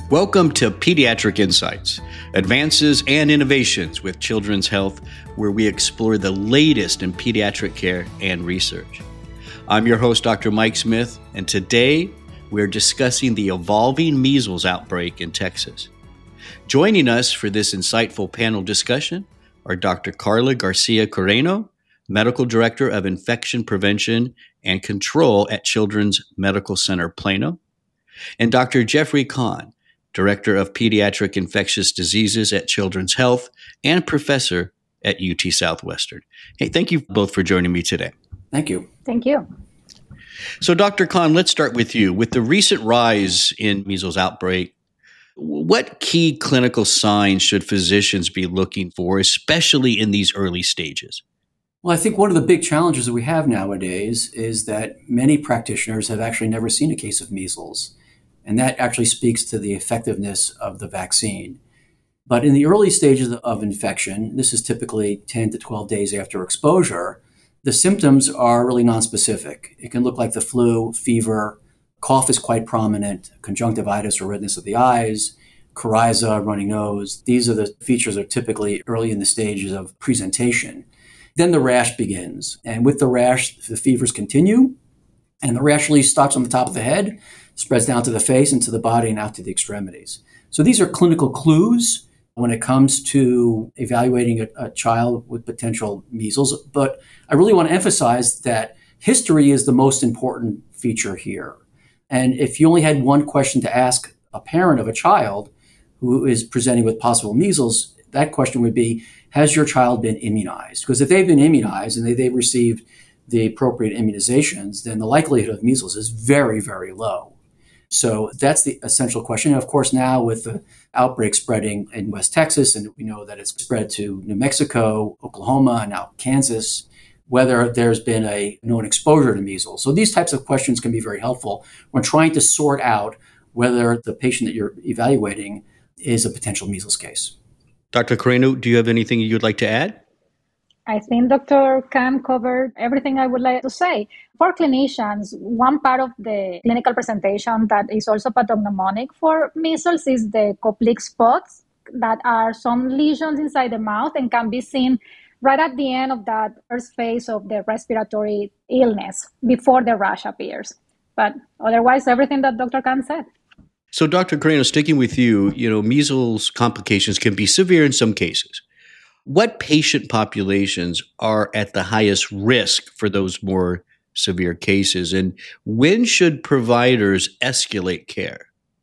Welcome to Pediatric Insights, advances and innovations with children's health, where we explore the latest in pediatric care and research. I'm your host, Dr. Mike Smith, and today we're discussing the evolving measles outbreak in Texas. Joining us for this insightful panel discussion are Dr. Carla Garcia-Coreno, Medical Director of Infection Prevention and Control at Children's Medical Center Plano, and Dr. Jeffrey Kahn, Director of Pediatric Infectious Diseases at Children's Health and Professor at UT Southwestern. Hey, thank you both for joining me today. Thank you. Thank you. So, Dr. Kahn, let's start with you. With the recent rise in measles outbreak, what key clinical signs should physicians be looking for, especially in these early stages? Well, I think one of the big challenges that we have nowadays is that many practitioners have actually never seen a case of measles. And that actually speaks to the effectiveness of the vaccine. But in the early stages of infection, this is typically 10 to 12 days after exposure, the symptoms are really nonspecific. It can look like the flu, fever, cough is quite prominent, conjunctivitis or redness of the eyes, coryza, runny nose. These are the features that are typically early in the stages of presentation. Then the rash begins. And with the rash, the fevers continue. And the rash really starts on the top of the head, spreads down to the face and to the body and out to the extremities. So these are clinical clues when it comes to evaluating a child with potential measles. But I really want to emphasize that history is the most important feature here. And if you only had one question to ask a parent of a child who is presenting with possible measles, that question would be, has your child been immunized? Because if they've been immunized and they've received the appropriate immunizations, then the likelihood of measles is very, very low. So that's the essential question. And of course, now with the outbreak spreading in West Texas, and we know that it's spread to New Mexico, Oklahoma, and now Kansas, whether there's been a known exposure to measles. So these types of questions can be very helpful when trying to sort out whether the patient that you're evaluating is a potential measles case. Dr. Coreno, do you have anything you'd like to add? I think Dr. Kahn covered everything I would like to say. For clinicians, one part of the clinical presentation that is also pathognomonic for measles is the Koplik spots that are some lesions inside the mouth and can be seen right at the end of that first phase of the respiratory illness before the rash appears. But otherwise, everything that Dr. Kahn said. So, Dr. Coreno, sticking with you, measles complications can be severe in some cases. What patient populations are at the highest risk for those more severe cases, and when should providers escalate care?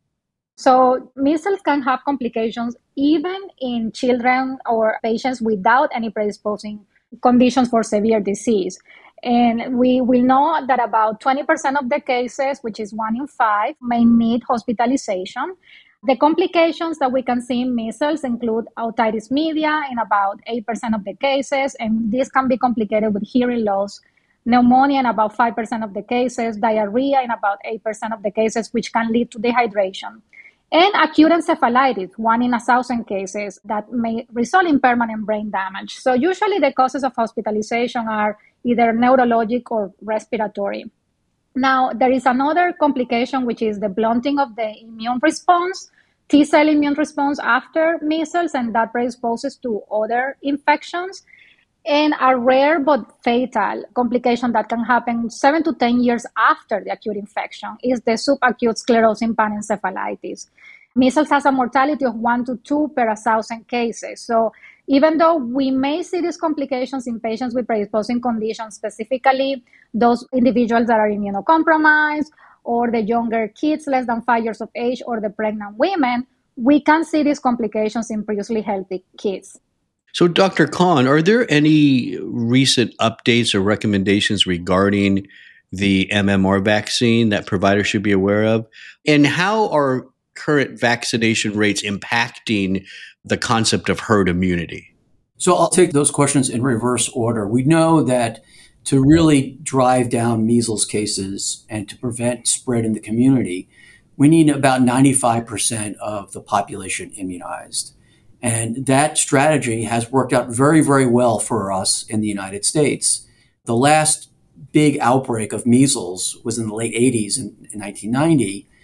So measles can have complications even in children or patients without any predisposing conditions for severe disease. And we will know that about 20% of the cases, which is 1 in 5, may need hospitalization. The complications that we can see in measles include otitis media in about 8% of the cases, and this can be complicated with hearing loss, pneumonia in about 5% of the cases, diarrhea in about 8% of the cases, which can lead to dehydration, and acute encephalitis, 1 in 1,000 cases, that may result in permanent brain damage. So usually the causes of hospitalization are either neurologic or respiratory. Now, there is another complication, which is the blunting of the immune response, T-cell immune response after measles, and that predisposes to other infections. And a rare but fatal complication that can happen 7 to 10 years after the acute infection is the subacute sclerosing panencephalitis. Measles has a mortality of 1 to 2 per 1,000 cases. So even though we may see these complications in patients with predisposing conditions, specifically those individuals that are immunocompromised or the younger kids less than 5 years of age or the pregnant women, we can see these complications in previously healthy kids. So, Dr. Kahn, are there any recent updates or recommendations regarding the MMR vaccine that providers should be aware of? And how are current vaccination rates impacting the concept of herd immunity? So I'll take those questions in reverse order. We know that to really drive down measles cases and to prevent spread in the community, we need about 95% of the population immunized. And that strategy has worked out very, very well for us in the United States. The last big outbreak of measles was in the late 80s in 1990.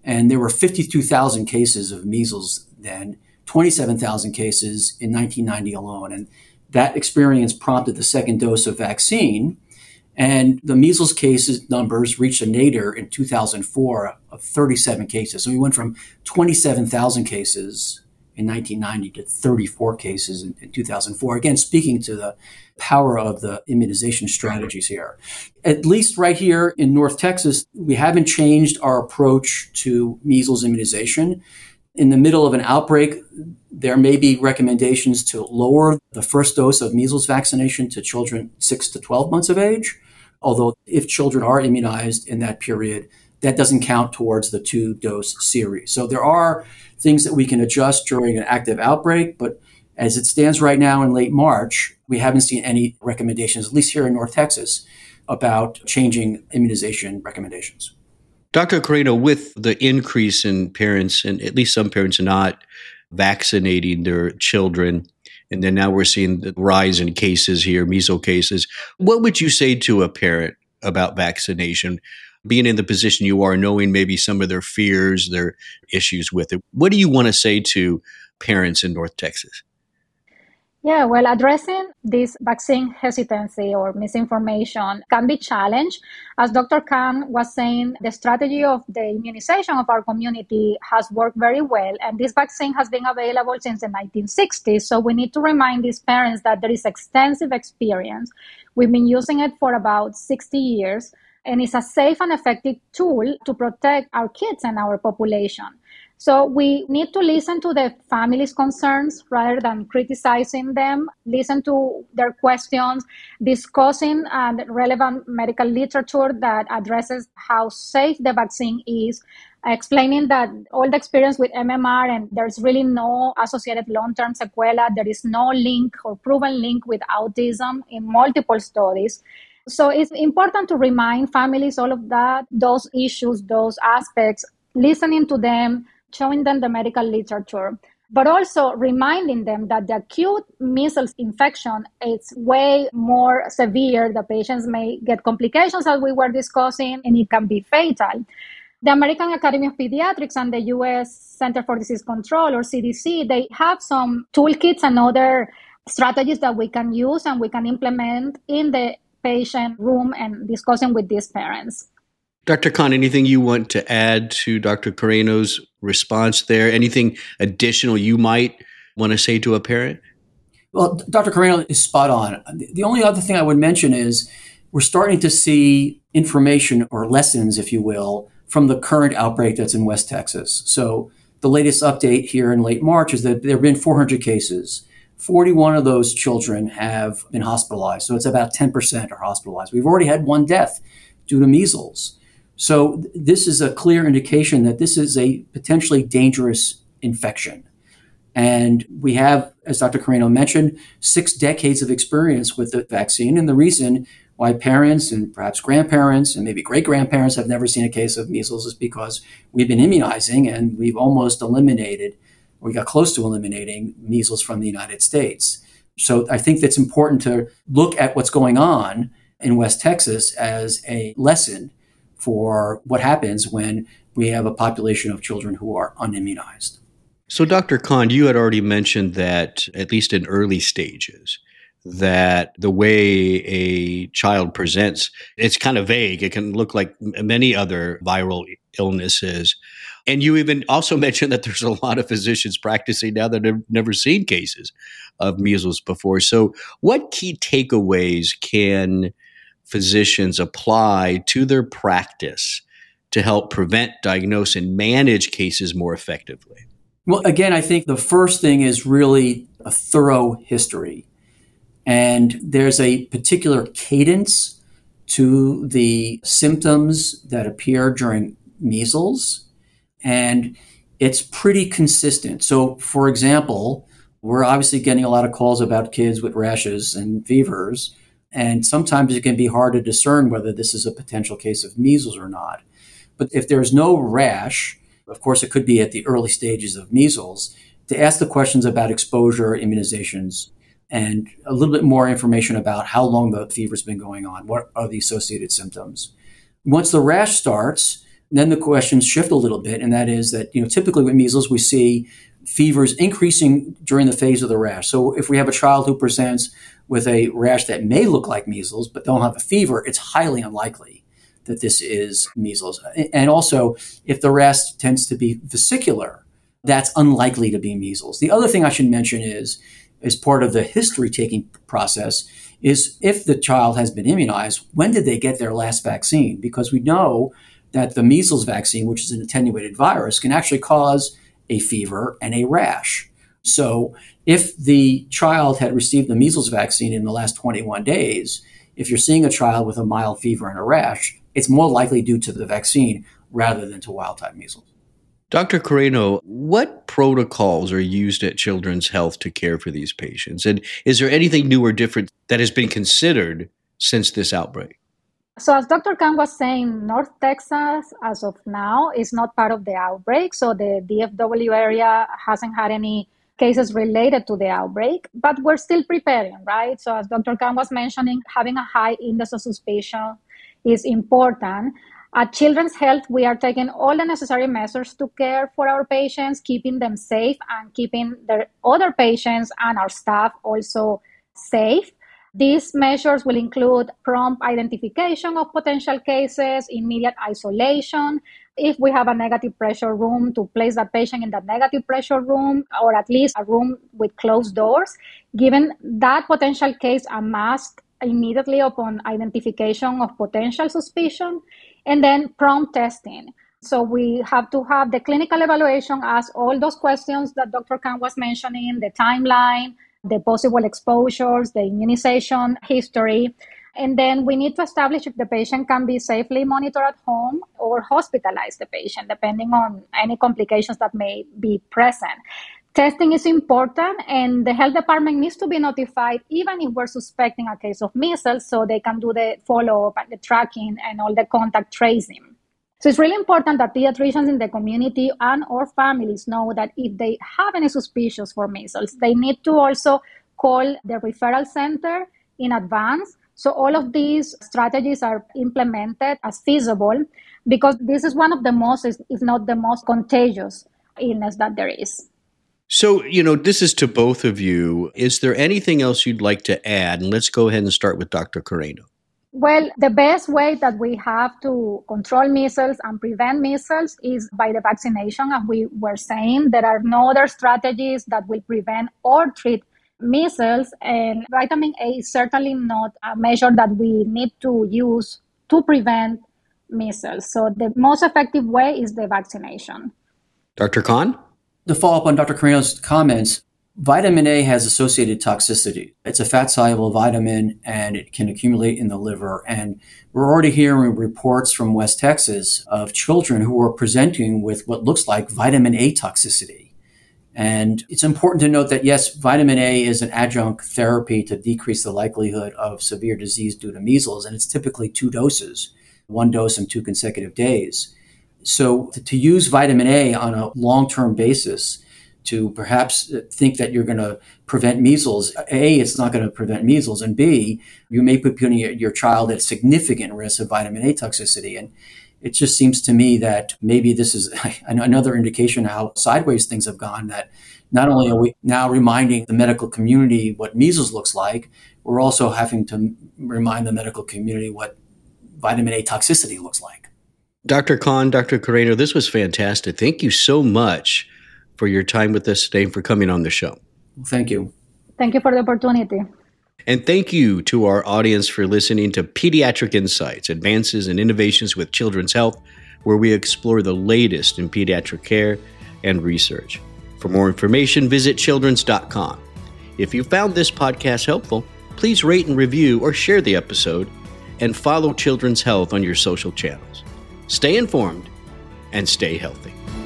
And there were 52,000 cases of measles then, 27,000 cases in 1990 alone. And that experience prompted the second dose of vaccine. And the measles cases numbers reached a nadir in 2004 of 37 cases. So we went from 27,000 cases in 1990 to 34 cases in 2004. Again, speaking to the power of the immunization strategies here. At least right here in North Texas, we haven't changed our approach to measles immunization. In the middle of an outbreak, there may be recommendations to lower the first dose of measles vaccination to children 6 to 12 months of age. Although if children are immunized in that period, that doesn't count towards the 2-dose series. So there are things that we can adjust during an active outbreak, but as it stands right now in late March, we haven't seen any recommendations, at least here in North Texas, about changing immunization recommendations. Dr. Carreno, with the increase in parents, and at least some parents not vaccinating their children, and then now we're seeing the rise in cases here, measles cases, what would you say to a parent about vaccination? Being in the position you are, knowing maybe some of their fears, their issues with it, what do you want to say to parents in North Texas? Yeah, well, addressing this vaccine hesitancy or misinformation can be challenged. As Dr. Khan was saying, the strategy of the immunization of our community has worked very well, and this vaccine has been available since the 1960s. So we need to remind these parents that there is extensive experience. We've been using it for about 60 years, and it's a safe and effective tool to protect our kids and our population. So we need to listen to the family's concerns rather than criticizing them, listen to their questions, discussing relevant medical literature that addresses how safe the vaccine is, explaining that all the experience with MMR and there's really no associated long-term sequela, there is no link or proven link with autism in multiple studies. So it's important to remind families all of that, those issues, those aspects, listening to them, showing them the medical literature, but also reminding them that the acute measles infection is way more severe. The patients may get complications, as we were discussing, and it can be fatal. The American Academy of Pediatrics and the U.S. Center for Disease Control, or CDC, they have some toolkits and other strategies that we can use and we can implement in the patient room and discussing with these parents. Dr. Khan, anything you want to add to Dr. Carreno's response there? Anything additional you might want to say to a parent? Well, Dr. Carreno is spot on. The only other thing I would mention is we're starting to see information or lessons, if you will, from the current outbreak that's in West Texas. So the latest update here in late March is that there have been 400 cases. 41 of those children have been hospitalized. So it's about 10% are hospitalized. We've already had one death due to measles. So this is a clear indication that this is a potentially dangerous infection. And we have, as Dr. Carreno mentioned, 6 decades of experience with the vaccine. And the reason why parents and perhaps grandparents and maybe great-grandparents have never seen a case of measles is because we've been immunizing and we've almost eliminated, or we got close to eliminating measles from the United States. So I think that's important to look at what's going on in West Texas as a lesson for what happens when we have a population of children who are unimmunized. So, Dr. Khan, you had already mentioned that, at least in early stages, that the way a child presents, it's kind of vague. It can look like many other viral illnesses. And you even also mentioned that there's a lot of physicians practicing now that have never seen cases of measles before. So what key takeaways can physicians apply to their practice to help prevent, diagnose, and manage cases more effectively? Well, again, I think the first thing is really a thorough history. And there's a particular cadence to the symptoms that appear during measles, and it's pretty consistent. So, for example, we're obviously getting a lot of calls about kids with rashes and fevers. And sometimes it can be hard to discern whether this is a potential case of measles or not. But if there's no rash, of course, it could be at the early stages of measles, to ask the questions about exposure, immunizations, and a little bit more information about how long the fever's been going on, what are the associated symptoms. Once the rash starts, Then the questions shift a little bit, and that is that, typically with measles, we see fevers increasing during the phase of the rash. So if we have a child who presents with a rash that may look like measles, but don't have a fever, it's highly unlikely that this is measles. And also, if the rash tends to be vesicular, that's unlikely to be measles. The other thing I should mention is, as part of the history-taking process, is if the child has been immunized, when did they get their last vaccine? Because we know that the measles vaccine, which is an attenuated virus, can actually cause a fever and a rash. So if the child had received the measles vaccine in the last 21 days, if you're seeing a child with a mild fever and a rash, it's more likely due to the vaccine rather than to wild-type measles. Dr. Carreno, what protocols are used at Children's Health to care for these patients? And is there anything new or different that has been considered since this outbreak? So as Dr. Khan was saying, North Texas, as of now, is not part of the outbreak. So the DFW area hasn't had any cases related to the outbreak, but we're still preparing, right? So as Dr. Khan was mentioning, having a high index of suspicion is important. At Children's Health, we are taking all the necessary measures to care for our patients, keeping them safe and keeping their other patients and our staff also safe. These measures will include prompt identification of potential cases, immediate isolation. If we have a negative pressure room, to place that patient in that negative pressure room, or at least a room with closed doors, giving that potential case a mask immediately upon identification of potential suspicion, and then prompt testing. So we have to have the clinical evaluation, ask all those questions that Dr. Khan was mentioning, the timeline, the possible exposures, the immunization history. And then we need to establish if the patient can be safely monitored at home or hospitalize the patient, depending on any complications that may be present. Testing is important, and the health department needs to be notified even if we're suspecting a case of measles, so they can do the follow-up and the tracking and all the contact tracing. So it's really important that pediatricians in the community and or families know that if they have any suspicions for measles, they need to also call the referral center in advance. So all of these strategies are implemented as feasible, because this is one of the most, if not the most contagious illness that there is. So, this is to both of you. Is there anything else you'd like to add? And let's go ahead and start with Dr. Carreno. Well, the best way that we have to control measles and prevent measles is by the vaccination. As we were saying, there are no other strategies that will prevent or treat measles, and vitamin A is certainly not a measure that we need to use to prevent measles. So the most effective way is the vaccination. Dr. Khan? To follow up on Dr. Carreno's comments, vitamin A has associated toxicity. It's a fat-soluble vitamin, and it can accumulate in the liver. And we're already hearing reports from West Texas of children who are presenting with what looks like vitamin A toxicity. And it's important to note that, yes, vitamin A is an adjunct therapy to decrease the likelihood of severe disease due to measles, and it's typically 2 doses, 1 dose in 2 consecutive days. So to use vitamin A on a long-term basis to perhaps think that you're going to prevent measles, A, it's not going to prevent measles, and B, you may be putting your child at significant risk of vitamin A toxicity. And it just seems to me that maybe this is another indication of how sideways things have gone, that not only are we now reminding the medical community what measles looks like, we're also having to remind the medical community what vitamin A toxicity looks like. Dr. Khan, Dr. Carreno, this was fantastic. Thank you so much for your time with us today and for coming on the show. Thank you. Thank you for the opportunity. And thank you to our audience for listening to Pediatric Insights, Advances and Innovations with Children's Health, where we explore the latest in pediatric care and research. For more information, visit childrens.com. If you found this podcast helpful, please rate and review or share the episode, and follow Children's Health on your social channels. Stay informed and stay healthy.